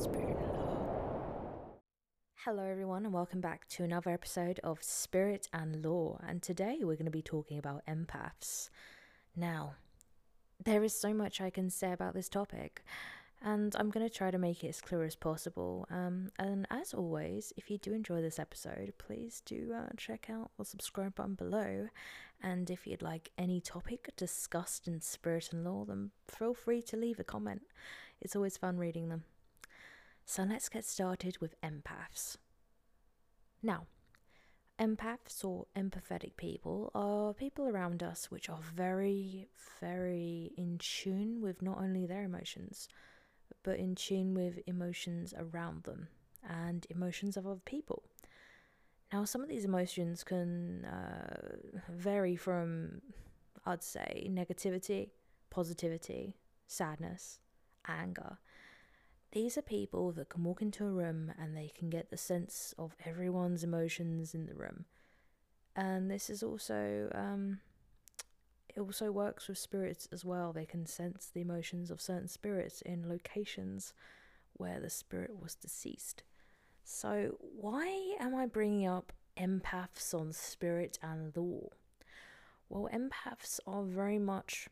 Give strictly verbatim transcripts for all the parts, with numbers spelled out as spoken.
Spirit and Law. Hello, everyone, and welcome back to another episode of Spirit and Law. And today we're going to be talking about empaths. Now, there is so much I can say about this topic, and I'm going to try to make it as clear as possible. Um, and as always, if you do enjoy this episode, please do uh, check out the subscribe button below. And if you'd like any topic discussed in Spirit and Law, then feel free to leave a comment. It's always fun reading them. So let's get started with empaths. Now, empaths or empathetic people are people around us which are very, very in tune with not only their emotions, but in tune with emotions around them and emotions of other people. Now, some of these emotions can uh, vary from, I'd say, negativity, positivity, sadness, anger. These are people that can walk into a room and they can get the sense of everyone's emotions in the room. And this is also, um, it also works with spirits as well. They can sense the emotions of certain spirits in locations where the spirit was deceased. So why am I bringing up empaths on Spirit and Law? Well, empaths are very much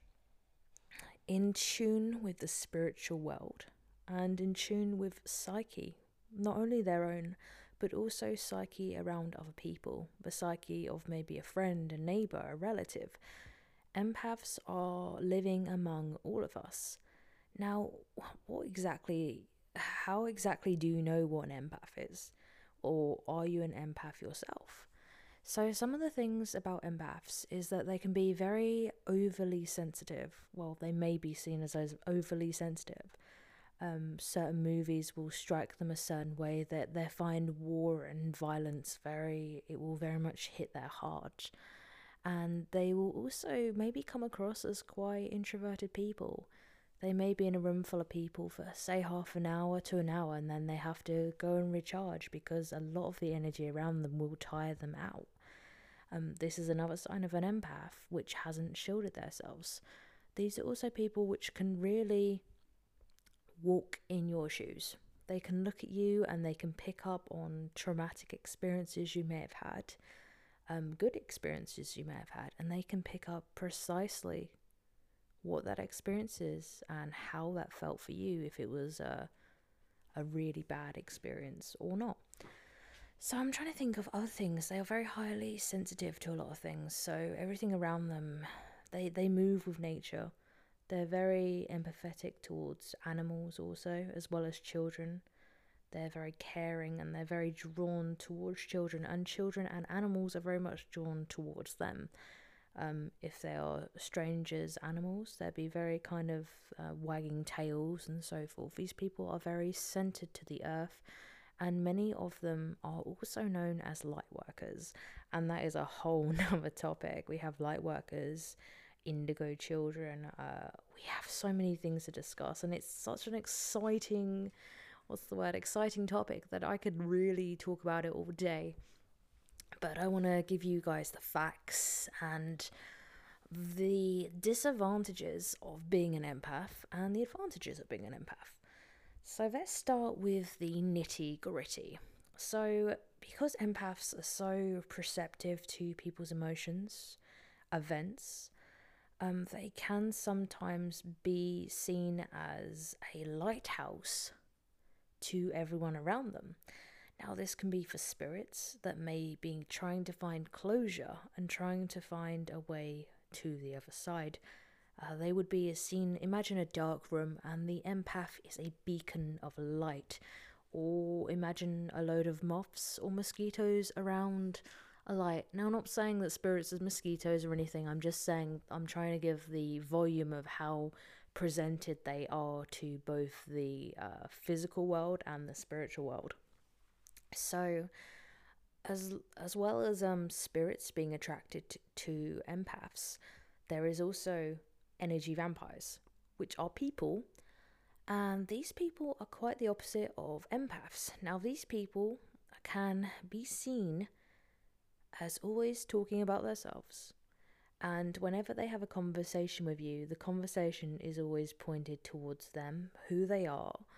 in tune with the spiritual world and in tune with psyche, not only their own, but also psyche around other people, the psyche of maybe a friend, a neighbour, a relative. Empaths are living among all of us. Now, what exactly, how exactly do you know what an empath is? Or are you an empath yourself? So some of the things about empaths is that they can be very overly sensitive. Well, they may be seen as, as overly sensitive. Um, certain movies will strike them a certain way that they find war and violence very, it will very much hit their heart. And they will also maybe come across as quite introverted people. They may be in a room full of people for, say, half an hour to an hour, and then they have to go and recharge because a lot of the energy around them will tire them out. Um, this is another sign of an empath which hasn't shielded themselves. These are also people which can really walk in your shoes. They can look at you and they can pick up on traumatic experiences you may have had, um, good experiences you may have had, and they can pick up precisely what that experience is and how that felt for you, if it was a, a really bad experience or not. So I'm trying to think of other things. They are very highly sensitive to a lot of things, so everything around them, they, they move with nature. They're very empathetic towards animals also, as well as children. They're very caring and they're very drawn towards children, and children and animals are very much drawn towards them. Um, if they are strangers, animals, they'd be very kind of uh, wagging tails and so forth. These people are very centered to the earth, and many of them are also known as light workers, and that is a whole nother topic. We have light workers, indigo children, uh, we have so many things to discuss, and it's such an exciting, what's the word, exciting topic that I could really talk about it all day. But I want to give you guys the facts and the disadvantages of being an empath and the advantages of being an empath. So let's start with the nitty gritty. So, because empaths are so perceptive to people's emotions, events, um, they can sometimes be seen as a lighthouse to everyone around them. Now, this can be for spirits that may be trying to find closure and trying to find a way to the other side. Uh, they would be seen, imagine a dark room and the empath is a beacon of light. Or imagine a load of moths or mosquitoes around a light. Now, I'm not saying that spirits are mosquitoes or anything, I'm just saying I'm trying to give the volume of how presented they are to both the uh, physical world and the spiritual world. So, as as well as um spirits being attracted to, to empaths, there is also energy vampires, which are people, and these people are quite the opposite of empaths. Now, these people can be seen as always talking about themselves, and whenever they have a conversation with you, the conversation is always pointed towards them, who they are,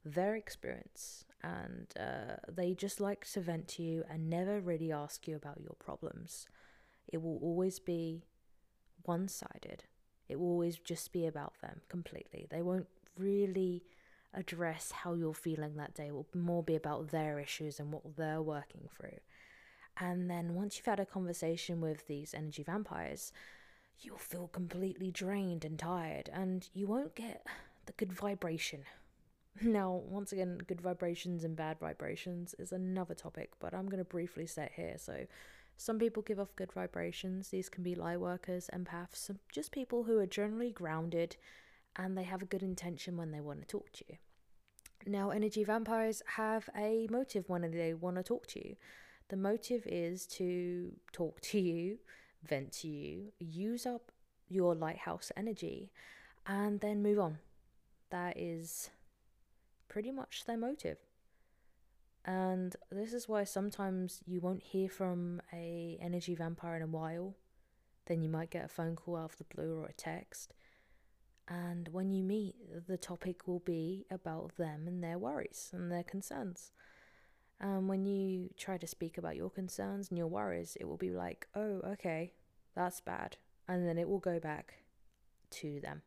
their experience, and uh, they just like to vent to you and never really ask you about your problems. It will always be one-sided. It will always just be about them completely. They won't really address how you're feeling that day. It will more be about their issues and what they're working through. And then once you've had a conversation with these energy vampires, you'll feel completely drained and tired, and you won't get the good vibration. Now, once again, good vibrations and bad vibrations is another topic, but I'm going to briefly say it here. So, some people give off good vibrations. These can be light workers, empaths, just people who are generally grounded and they have a good intention when they want to talk to you. Now, energy vampires have a motive when they want to talk to you. The motive is to talk to you, vent to you, use up your lighthouse energy, and then move on. That is pretty much their motive. And this is why sometimes you won't hear from a energy vampire in a while. Then you might get a phone call out of the blue or a text. And when you meet, the topic will be about them and their worries and their concerns. And when you try to speak about your concerns and your worries, it will be like, oh, okay, that's bad. And then it will go back to them.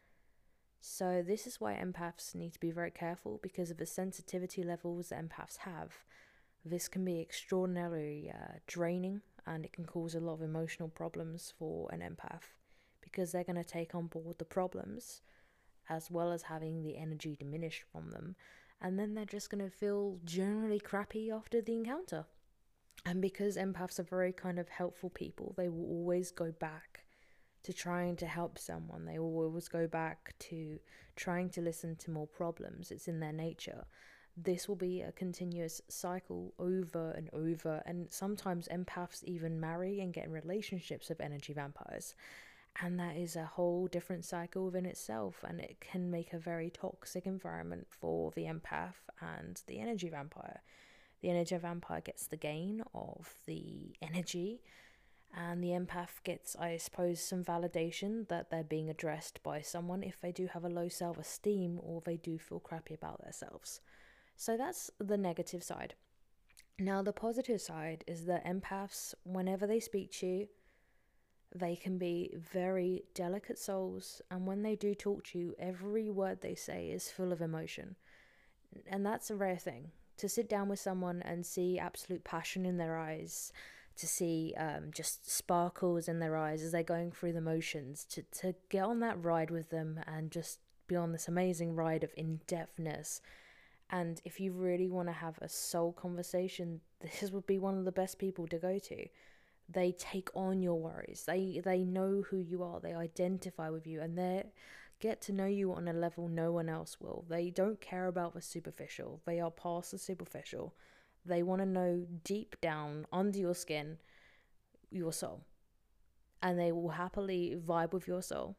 So this is why empaths need to be very careful, because of the sensitivity levels that empaths have. This can be extraordinarily uh, draining, and it can cause a lot of emotional problems for an empath, because they're going to take on board the problems as well as having the energy diminished from them. And then they're just going to feel generally crappy after the encounter. And because empaths are very kind of helpful people, they will always go back to trying to help someone. They will always go back to trying to listen to more problems. It's in their nature. This will be a continuous cycle over and over. And sometimes empaths even marry and get in relationships with energy vampires. And that is a whole different cycle within itself, and it can make a very toxic environment for the empath and the energy vampire. The energy vampire gets the gain of the energy, and the empath gets, I suppose, some validation that they're being addressed by someone if they do have a low self-esteem or they do feel crappy about themselves. So that's the negative side. Now, the positive side is that empaths, whenever they speak to you, they can be very delicate souls, and when they do talk to you, every word they say is full of emotion. And that's a rare thing. To sit down with someone and see absolute passion in their eyes, to see um, just sparkles in their eyes as they're going through the motions, to, to get on that ride with them and just be on this amazing ride of in-depthness. And if you really want to have a soul conversation, this would be one of the best people to go to. They take on your worries. They they know who you are. They identify with you, and they get to know you on a level no one else will. They don't care about the superficial. They are past the superficial. They want to know deep down, under your skin, your soul. And they will happily vibe with your soul.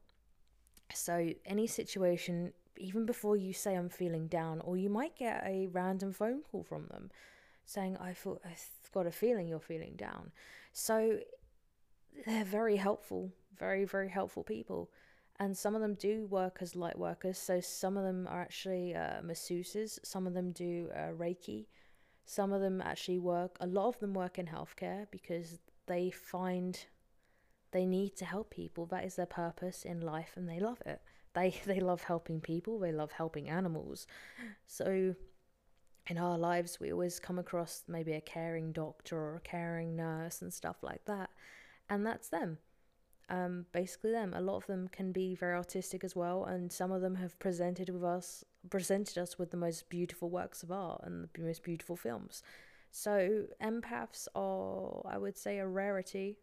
So any situation, even before you say I'm feeling down, or you might get a random phone call from them saying, I feel, I've got a feeling you're feeling down. So they're very helpful, very, very helpful people. And some of them do work as light workers. So some of them are actually uh, masseuses. Some of them do uh, Reiki. Some of them actually work, a lot of them work in healthcare because they find they need to help people. That is their purpose in life, and they love it. They, they love helping people. They love helping animals. So in our lives, we always come across maybe a caring doctor or a caring nurse and stuff like that. And that's them. Um, basically them. A lot of them can be very artistic as well, and some of them have presented with us, presented us with the most beautiful works of art and the most beautiful films. So empaths are, I would say, a rarity.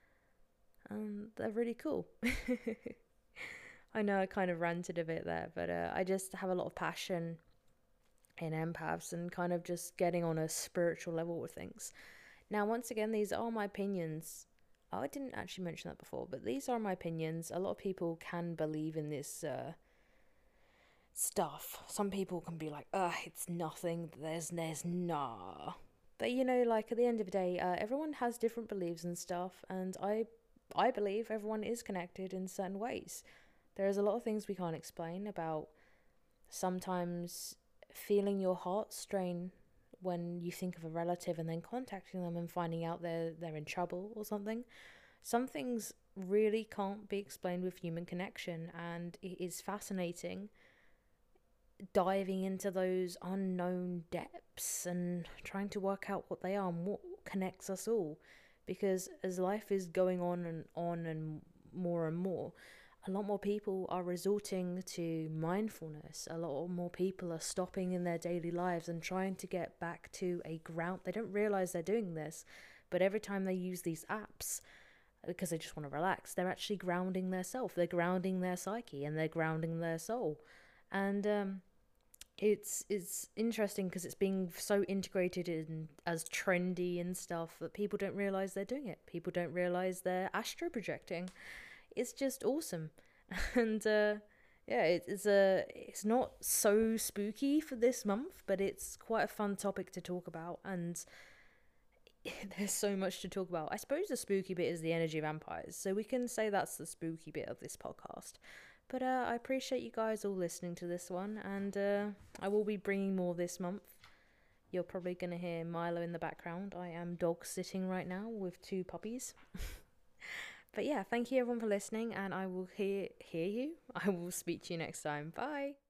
And they're really cool. I know I kind of ranted a bit there, but uh, I just have a lot of passion in empaths and kind of just getting on a spiritual level with things. Now, once again, these are my opinions. Oh, I didn't actually mention that before, but these are my opinions. A lot of people can believe in this uh, stuff. Some people can be like, ugh, it's nothing. There's, there's nah. But, you know, like, at the end of the day, uh, everyone has different beliefs and stuff, and I, I believe everyone is connected in certain ways. There's a lot of things we can't explain about. Sometimes feeling your heart strain when you think of a relative and then contacting them and finding out they're they're in trouble or something. Some things really can't be explained with human connection, and it is fascinating diving into those unknown depths and trying to work out what they are and what connects us all. Because as life is going on and on and more and more, a lot more people are resorting to mindfulness. A lot more people are stopping in their daily lives and trying to get back to a ground. They don't realize they're doing this, but every time they use these apps, because they just want to relax, they're actually grounding their self, they're grounding their psyche, and they're grounding their soul. And um, it's it's interesting because it's being so integrated in as trendy and stuff that people don't realize they're doing it. People don't realize they're astro projecting. It's just awesome. And uh, yeah, it, it's a it's not so spooky for this month, but it's quite a fun topic to talk about, and there's so much to talk about. I suppose the spooky bit is the energy vampires, so we can say that's the spooky bit of this podcast. But uh, I appreciate you guys all listening to this one, and uh, I will be bringing more this month. You're probably going to hear Milo in the background. I am dog sitting right now with two puppies. But yeah, thank you everyone for listening, and I will hear hear you. I will speak to you next time. Bye.